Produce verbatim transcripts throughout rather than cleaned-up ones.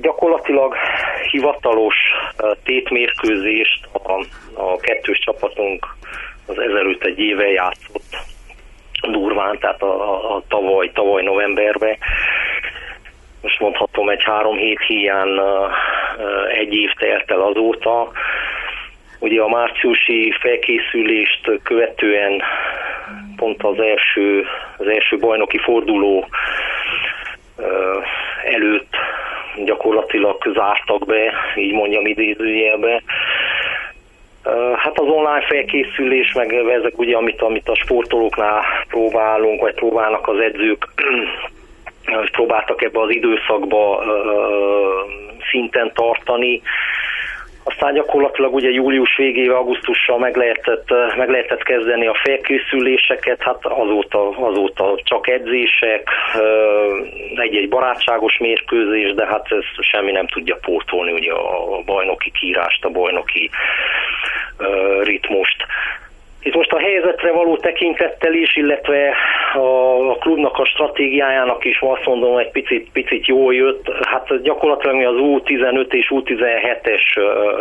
gyakorlatilag hivatalos tétmérkőzést a, a kettős csapatunk az ezelőtt egy éve játszott durván, tehát a, a, a tavaly, tavaly novemberben. Most mondhatom, egy három hét híján egy év telt el azóta. Ugye a márciusi felkészülést követően pont az első, az első bajnoki forduló előtt gyakorlatilag zártak be, így mondjam idézőjelbe. Hát az online felkészülés, meg ezek ugye, amit, amit a sportolóknál próbálunk, vagy próbálnak az edzők, próbáltak ebbe az időszakba szinten tartani. Aztán gyakorlatilag ugye július végével, augusztussal meg lehetett, meg lehetett kezdeni a felkészüléseket, hát azóta, azóta csak edzések, egy-egy barátságos mérkőzés, de hát ez semmi nem tudja pótolni ugye a bajnoki kiírást, a bajnoki ritmust. Itt most a helyzetre való tekintettel is, illetve a klubnak a stratégiájának is azt mondom, egy picit, picit jól jött. Hát gyakorlatilag mi az U tizenöt és U tizenhetes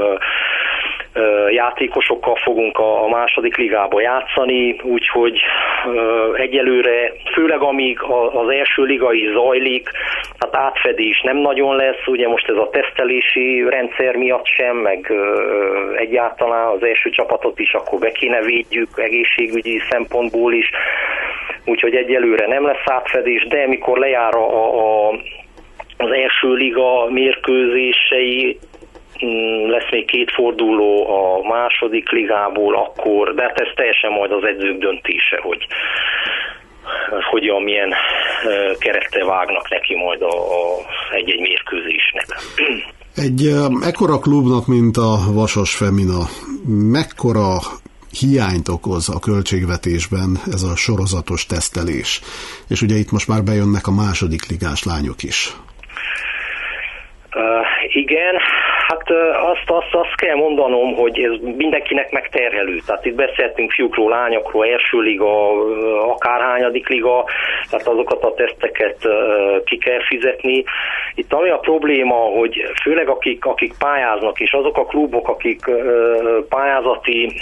játékosokkal fogunk a második ligába játszani, úgyhogy egyelőre, főleg amíg az első liga is zajlik, hát átfedés nem nagyon lesz, ugye most ez a tesztelési rendszer miatt sem, meg egyáltalán az első csapatot is akkor be kéne védjük egészségügyi szempontból is, úgyhogy egyelőre nem lesz átfedés, de mikor lejár a, a, az első liga mérkőzései, lesz még két forduló a második ligából, akkor, de hát ez teljesen majd az edzők döntése, hogy hogyan, milyen kerettel vágnak neki majd a, a egy-egy mérkőzésnek. Egy ekkora klubnak, mint a Vasas Femina, mekkora hiányt okoz a költségvetésben ez a sorozatos tesztelés? És ugye itt most már bejönnek a második ligás lányok is. Uh, igen, hát uh, azt, azt, azt kell mondanom, hogy ez mindenkinek megterhelő. Tehát itt beszéltünk fiúkról, lányokról, első liga, akárhányadik liga, tehát azokat a teszteket uh, ki kell fizetni. Itt ami a probléma, hogy főleg akik, akik pályáznak, és azok a klubok, akik uh, pályázati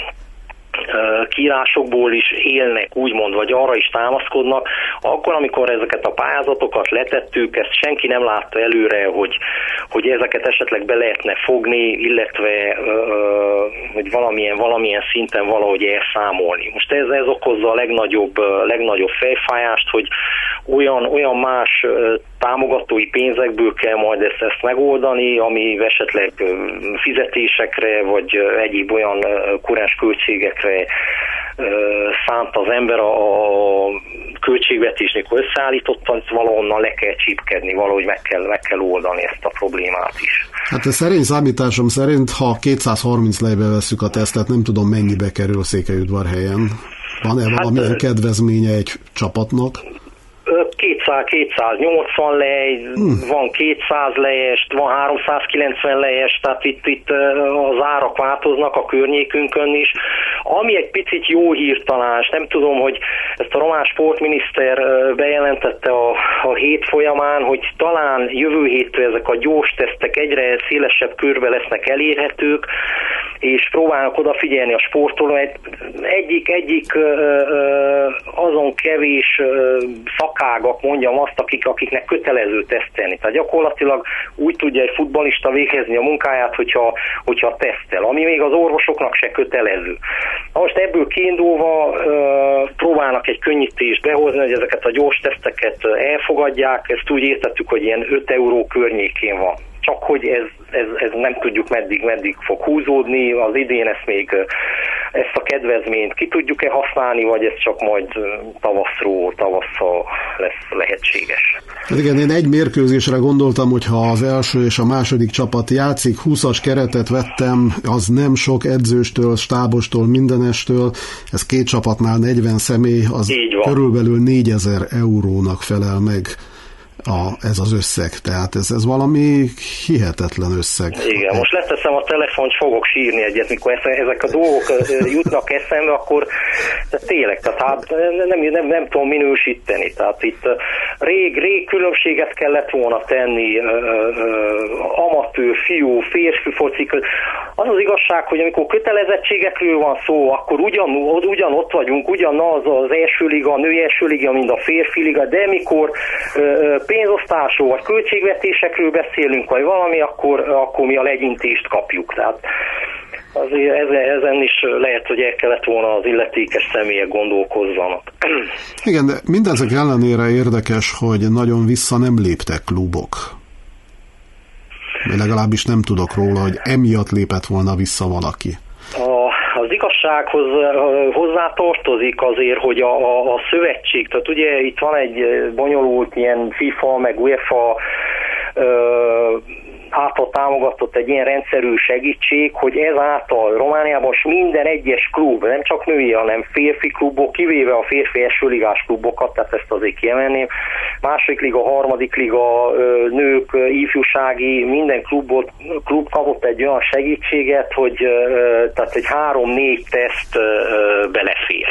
kiírásokból is élnek, úgymond, vagy arra is támaszkodnak, akkor, amikor ezeket a pályázatokat letettük, ezt senki nem látta előre, hogy, hogy ezeket esetleg be lehetne fogni, illetve hogy valamilyen, valamilyen szinten valahogy elszámolni. Most ez, ez okozza a legnagyobb, legnagyobb fejfájást, hogy olyan, olyan más támogatói pénzekből kell majd ezt, ezt megoldani, ami esetleg fizetésekre, vagy egyéb olyan kurens költségekre szánt az ember a költségvetésnek összeállította, valahonnan le kell csípkedni, valahogy meg kell, meg kell oldani ezt a problémát is. Hát a szerény számításom szerint, ha kétszázharminc lejbe vesszük a tesztet, nem tudom mennyibe kerül Székelyudvarhelyen. Van-e hát, valamilyen kedvezménye egy csapatnak? kétszáznyolcvan lej, hmm. van kétszáz lejest, van háromszázkilencven lejest, tehát itt, itt az árak változnak a környékünkön is. Ami egy picit jó hír talán, és nem tudom, hogy ezt a román sportminiszter bejelentette a, a hét folyamán, hogy talán jövő héttől ezek a gyors tesztek egyre szélesebb körbe lesznek elérhetők, és próbálnak odafigyelni a sportolóra. Egyik, egyik azon kevés szakágak, mondjam azt, akik, akiknek kötelező tesztelni. Tehát gyakorlatilag úgy tudja egy futballista végezni a munkáját, hogyha, hogyha tesztel, ami még az orvosoknak se kötelező. Na most ebből kiindulva próbálnak egy könnyítést behozni, hogy ezeket a gyors teszteket elfogadják, ezt úgy értettük, hogy ilyen öt euró környékén van. Csak hogy ez, ez, ez nem tudjuk meddig, meddig fog húzódni, az idén ezt még ezt a kedvezményt ki tudjuk-e használni, vagy ez csak majd tavaszról, tavasszal lesz lehetséges. Hát igen, én egy mérkőzésre gondoltam, hogyha az első és a második csapat játszik, húszas keretet vettem, az nem sok edzőstől, stábostól, mindenestől, ez két csapatnál negyven személy, az körülbelül négyezer eurónak felel meg A, ez az összeg, tehát ez, ez valami hihetetlen összeg. Igen, most leteszem a telefont, fogok sírni egyet, mikor ezek a dolgok jutnak eszembe, akkor tényleg, tehát hát nem, nem, nem tudom minősíteni, tehát itt rég, rég különbséget kellett volna tenni fiú, férfi foci között. Az az igazság, hogy amikor kötelezettségekről van szó, akkor ugyan, ugyan ott vagyunk, ugyanaz az első liga, a női első liga, mint a férfi liga, de mikor pénzosztásról vagy költségvetésekről beszélünk, vagy valami, akkor, akkor mi a legyintést kapjuk. Tehát azért ezen is lehet, hogy el kellett volna az illetékes személyek gondolkozzanak. Igen, de mindezek ellenére érdekes, hogy nagyon vissza nem léptek klubok. Vagy legalábbis nem tudok róla, hogy emiatt lépett volna vissza valaki. A, az igazsághoz hozzá tartozik azért, hogy a, a, a szövetség, tehát ugye itt van egy bonyolult ilyen FIFA, meg UEFA ö, által támogatott egy ilyen rendszerű segítség, hogy ezáltal Romániában minden egyes klub, nem csak női, hanem férfi klubok, kivéve a férfi elsőligás klubokat, tehát ezt azért kiemelném, második liga, harmadik liga, nők, ifjúsági, minden klubot, klub kapott egy olyan segítséget, hogy tehát egy három-négy teszt belefér.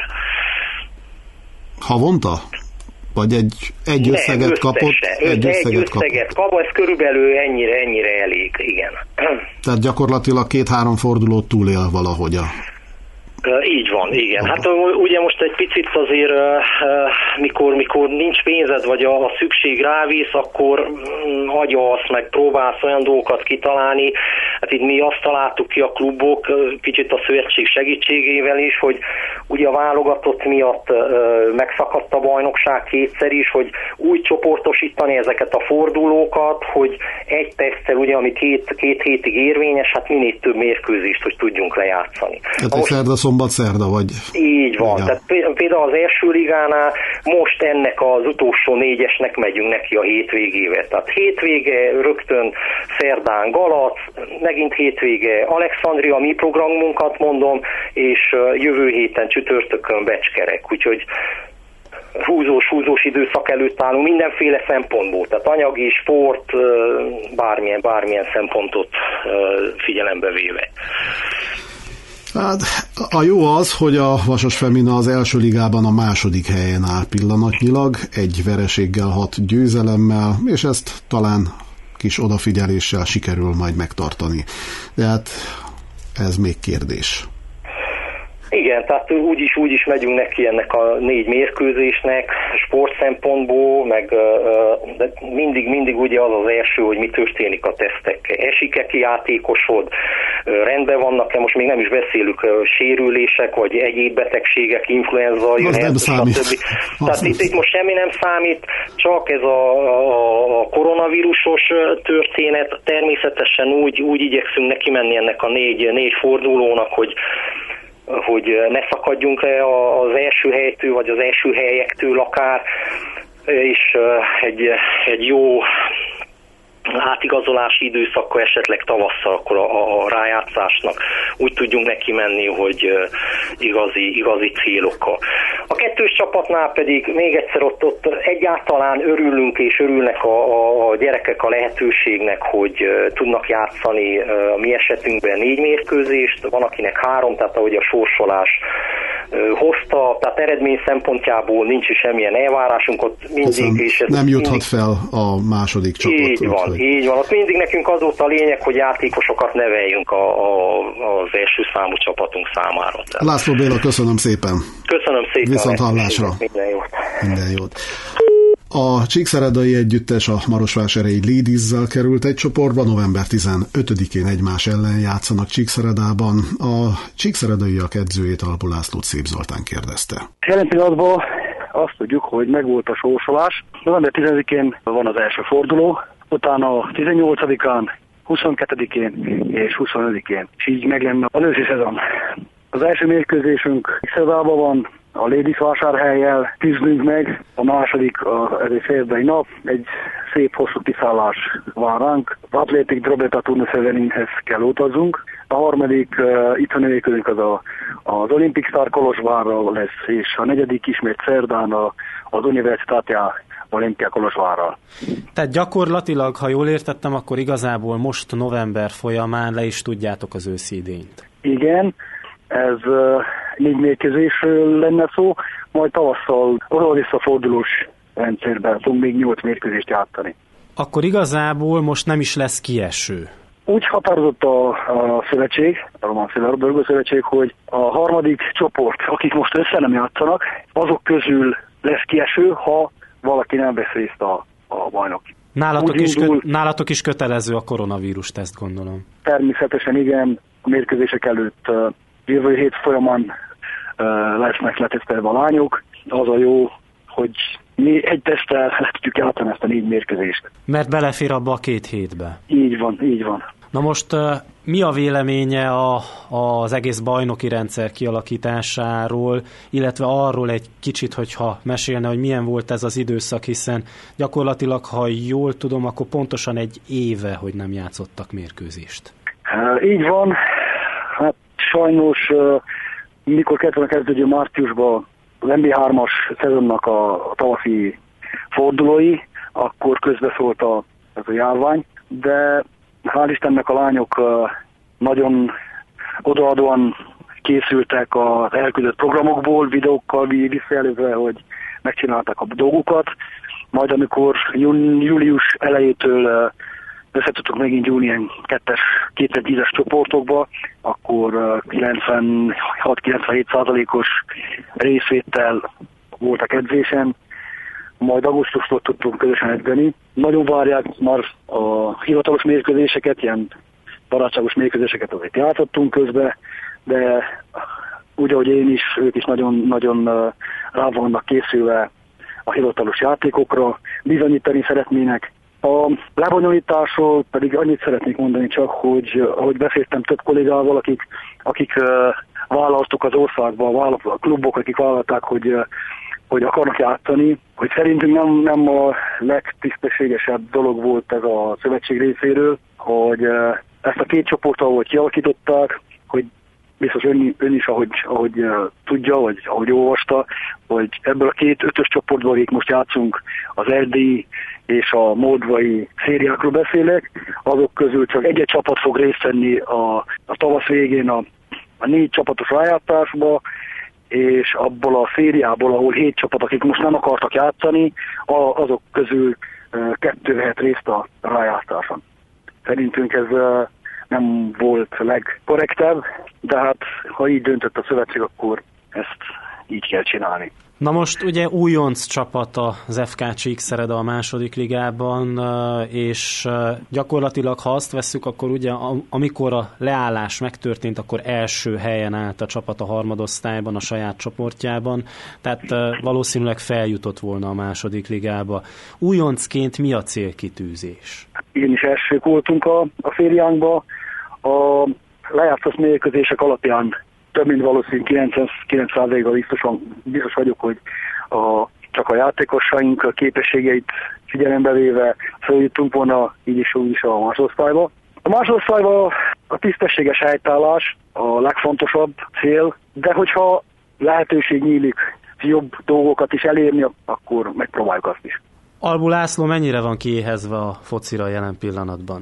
Havonta? Vagy egy, egy Nem, összeget összese. kapott? Egy, egy összeget, összeget kapott, ez körülbelül ennyire, ennyire elég, igen. Tehát gyakorlatilag két-három fordulót túlél valahogy a... Így van, igen. Hát ugye most egy picit azért, mikor, mikor nincs pénzed, vagy a, a szükség rávisz, akkor agyalsz, meg próbálsz olyan dolgokat kitalálni. Hát itt mi azt találtuk ki a klubok, kicsit a szövetség segítségével is, hogy ugye a válogatott miatt megszakadt a bajnokság kétszer is, hogy úgy csoportosítani ezeket a fordulókat, hogy egy teszttel, ugye, ami két, két hétig érvényes, hát minél több mérkőzést, hogy tudjunk lejátszani. Hát egy szerda, szombat, szerda, vagy... Így van. Igen. Tehát például az első ligánál most ennek az utolsó négyesnek megyünk neki a hétvégével. Tehát hétvége, rögtön szerdán Galac, megint hétvége Alexandria, mi programunkat mondom, és jövő héten csütörtökön Becskerek. Úgyhogy húzós, húzós időszak előtt állunk mindenféle szempontból, tehát anyagi, sport, bármilyen, bármilyen szempontot figyelembe véve. Hát a jó az, hogy a Vasas Femina az első ligában a második helyen áll pillanatnyilag, egy vereséggel, hat győzelemmel, és ezt talán kis odafigyeléssel sikerül majd megtartani. De hát ez még kérdés. Igen, tehát úgyis, úgyis megyünk neki ennek a négy mérkőzésnek, sport szempontból, meg de mindig, mindig ugye az az első, hogy mi történik a tesztekkel. Esik-e ki játékosod, rendben vannak-e, most még nem is beszélünk sérülések, vagy egyéb betegségek, influenza, jöhet, stb. Tehát itt, itt most semmi nem számít, csak ez a, a, a koronavírusos történet. Természetesen úgy, úgy igyekszünk neki menni ennek a négy, négy fordulónak, hogy hogy ne szakadjunk le az első helytől, vagy az első helyektől akár, és egy, egy jó átigazolási időszakkal, esetleg tavasszal akkor a, a rájátszásnak úgy tudjunk neki menni, hogy igazi, igazi célokkal. A kettős csapatnál pedig még egyszer ott, ott egyáltalán örülünk és örülnek a, a gyerekek a lehetőségnek, hogy tudnak játszani a mi esetünkben négy mérkőzést, van akinek három, tehát ahogy a sorsolás hozta, tehát eredmény szempontjából nincs is semmilyen elvárásunk, ott mindig... És nem juthat mindig, fel a második csapat. Így van, hogy... így van. Ott mindig nekünk az volt a lényeg, hogy játékosokat neveljünk a, a, az első számú csapatunk számára. Tehát. László Béla, köszönöm szépen. Köszönöm szépen. Viszont hallásra. Minden jót. Minden jót. A csíkszeredai együttes a Marosvásárhelyi Ladies-zel került egy csoportba, november tizenötödikén egymás ellen játszanak Csíkszeredában. A csíkszeredaiak edzőjét, Alpó Lászlót Szép Zoltán kérdezte. Jelen pillanatban azt tudjuk, hogy megvolt a sorsolás. november tizedikén van az első forduló, utána tizennyolcadikán, huszonkettedikén és huszonötödikén. És így meg lenne az őszi szezon. Az első mérkőzésünk Szedában van, a Ladies Vásárhellyel küzdünk meg, a második a, ez egy szerdai nap, egy szép hosszú kiszállás vár ránk. Az Athletic Drobeta Turnuseveninhez kell utazzunk. A harmadik uh, itthoni mérkőzünk az a, az Olympic Star Kolozsvárral lesz, és a negyedik ismét szerdán a, az Universitatea Olimpia Kolozsvárral. Tehát gyakorlatilag, ha jól értettem, akkor igazából most november folyamán le is tudjátok az őszi idényt. Igen, ez uh, négy mérkőzésről lenne szó, majd tavasszal oda-visszafordulós rendszerben tudunk még nyolc mérkőzést játszani. Akkor igazából most nem is lesz kieső. Úgy határozott a, a szövetség, a Román Labdarúgó Szövetség, hogy a harmadik csoport, akik most össze nem játszanak, azok közül lesz kieső, ha valaki nem vesz részt a, a bajnok. Nálatok is, indul, kö, nálatok is kötelező a koronavírus teszt, gondolom. Természetesen igen, a mérkőzések előtt uh, jövő hét folyamán uh, lesznek letesztelve a lányok. Az a jó, hogy mi egy teszttel le tudjuk játszani ezt a négy mérkőzést. Mert belefér abba a két hétbe. Így van, így van. Na most mi a véleménye a, az egész bajnoki rendszer kialakításáról, illetve arról egy kicsit, hogyha mesélne, hogy milyen volt ez az időszak, hiszen gyakorlatilag, ha jól tudom, akkor pontosan egy éve, hogy nem játszottak mérkőzést. Így van. Hát sajnos, mikor kezdve kezdődő márciusban az en bé hármas szezonnak a tavaszi fordulói, akkor közbeszólt a, ez a járvány, de hál' Istennek a lányok nagyon odaadóan készültek az elküldött programokból, videókkal visszajelzve, hogy megcsinálták a dolgokat. Majd amikor július elejétől összetudtuk megint gyújni ilyen kettes, kétezer-tízes csoportokba, akkor kilencvenhat-kilencvenhét százalékos részvétel voltak edzésen, majd augusztustól tudtunk közösen edzeni. Nagyon várják már a hivatalos mérkőzéseket, ilyen barátságos mérkőzéseket azért játszottunk közben, de úgy, ahogy én is, ők is nagyon-nagyon rá vannak készülve a hivatalos játékokra, bizonyítani szeretnének. A lebonyolításról pedig annyit szeretnék mondani csak, hogy ahogy beszéltem több kollégával, akik, akik uh, vállaltuk az országba, a klubok, akik vállalták, hogy, uh, hogy akarnak játszani, hogy szerintünk nem, nem a legtisztességesebb dolog volt ez a szövetség részéről, hogy uh, ezt a két csoportot, ahogy kialakították, hogy biztos ön, ön is, ahogy, ahogy uh, tudja, vagy ahogy olvasta, hogy ebből a két ötös csoportból, akik most játszunk, az erdélyi és a moldvai szériákról beszélek, azok közül csak egy-egy csapat fog részt venni a, a tavasz végén a, a négy csapatos rájátszásba, és abból a szériából, ahol hét csapat, akik most nem akartak játszani, a, azok közül uh, kettő vehet részt a rájátszáson. Szerintünk ez uh, nem volt legkorrektebb, de hát ha így döntött a szövetség, akkor ezt így kell csinálni. Na most ugye újonc csapat az ef ká Csíkszereda a második ligában, és gyakorlatilag, ha azt vesszük, akkor ugye amikor a leállás megtörtént, akkor első helyen állt a csapat a harmadosztályban, a saját csoportjában, tehát valószínűleg feljutott volna a második ligába. Újoncként mi a célkitűzés? Én is elsők voltunk a, a szériánkba. A lejátszott mérkőzések alapján több mint valószínű kilencvenkilenc százalékban biztosan, biztos vagyok, hogy a, csak a játékosaink a képességeit figyelembe véve feljutunk volna így is úgy is a másodosztályba. A másodosztályban a tisztességes helytállás a legfontosabb cél, de hogyha lehetőség nyílik jobb dolgokat is elérni, akkor megpróbáljuk azt is. Albu László mennyire van kiéhezve a focira jelen pillanatban?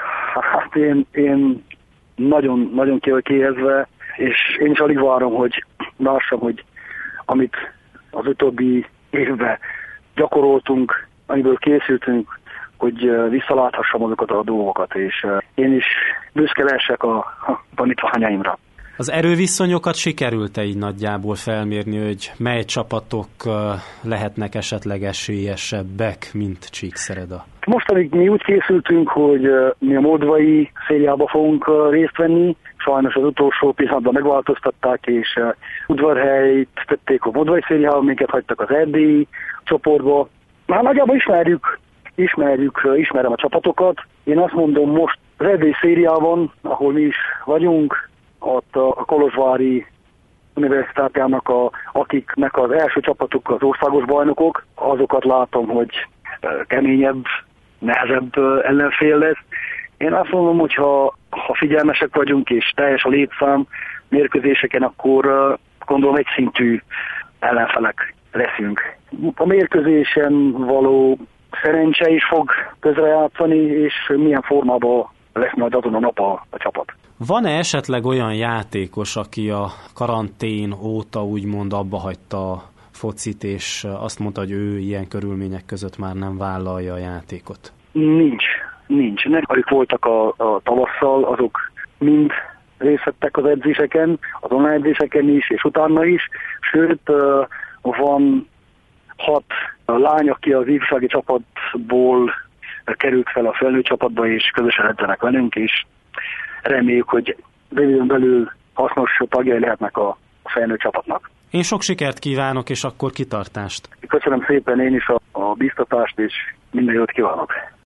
Hát én, én nagyon, nagyon ki vagyok kiéhezve, és én is alig várom, hogy lássam, hogy amit az utóbbi évben gyakoroltunk, amiből készültünk, hogy visszaláthassam azokat a dolgokat, és én is büszke lehessek a, a tanítványaimra. Az erőviszonyokat sikerült-e így nagyjából felmérni, hogy mely csapatok lehetnek esetleg esélyesebbek, mint Csíkszereda? Mostanig mi úgy készültünk, hogy mi a moldvai szériába fogunk részt venni. Sajnos az utolsó pillanatban megváltoztatták, és udvarhelyt tették a moldvai szériában, minket hagytak az erdélyi csoportba. Már nagyjából ismerjük, ismerjük, ismerem a csapatokat. Én azt mondom, most az erdélyi szériában, ahol mi is vagyunk, ott a Kolozsvári Universitátának, a, akiknek az első csapatuk az országos bajnokok, azokat látom, hogy keményebb, nehezebb ellenfél lesz. Én azt mondom, hogy ha, ha figyelmesek vagyunk és teljes a létszám mérkőzéseken, akkor gondolom egyszintű ellenfelek leszünk. A mérkőzésen való szerencse is fog közrejátszani, és milyen formában lesz majd azon a nap a, a csapat. Van-e esetleg olyan játékos, aki a karantén óta úgymond abba hagyta a focit, és azt mondta, hogy ő ilyen körülmények között már nem vállalja a játékot? Nincs. nincsenek. Akik voltak a, a tavasszal, azok mind részt vettek az edzéseken, az online edzéseken is, és utána is. Sőt, van hat lány, aki az ifjúsági csapatból került fel a felnőtt csapatba, és közösen edzenek velünk, és reméljük, hogy röviden belül hasznos tagjai lehetnek a felnőtt csapatnak. Én sok sikert kívánok, és akkor kitartást. Köszönöm szépen én is a, a biztatást, és minden jót kívánok.